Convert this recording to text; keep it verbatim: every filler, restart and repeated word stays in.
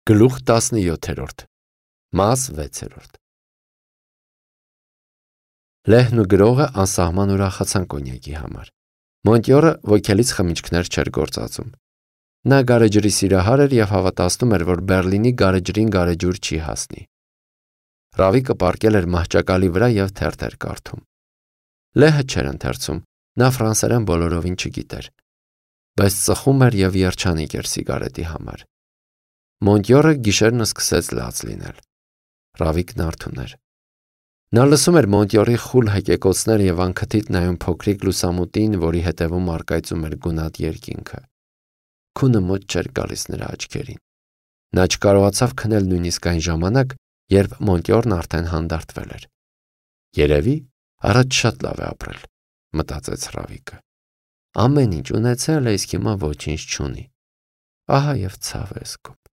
Գլուխ տասնյոթերորդ Մաս վեցերորդ Լեհն ու գրողը անսահման ուրախացան կոնյակի համար։ Մոնտյորը ոգելից խմիչքներ չէր գործածում։ Նա գարեջրի սիրահար էր և հավատացնում էր, որ Բեռլինի գարեջրին գարեջուր չի հասնի։ Ռավիկը պառկել էր մահճակալի վրա և թերթ էր կարդում։ Լեհը չէր ընթերցում, նա ֆրանսերեն բոլորովին չգիտեր, բայց ծխում էր և երջանիկ էր սիգարետի համար։ Մոնտյորը գիշերն սկսեց լաց լինել։ Ռավիկն արթուն էր։ Նա լսում էր Մոնտյորի խուլ հեկեկոցները և անքթիթ նայում փոքրիկ լուսամուտին, որի հետևում առկայծում էր գունատ երկինքը։ Քունը մոտ չէր գալիս նրա աչքերին։ Նա չկարողացավ քնել նույնիսկ այն ժամանակ, երբ Մոնտյորն արդեն հանդարտվել էր։ Երևի առաջ շատ լավ է ապրել, մտածեց Ռավիկը։ Ամեն ինչ ունեցել է, իսկ հիմա ոչինչ չունի։ Ահա և ցավ է զգում։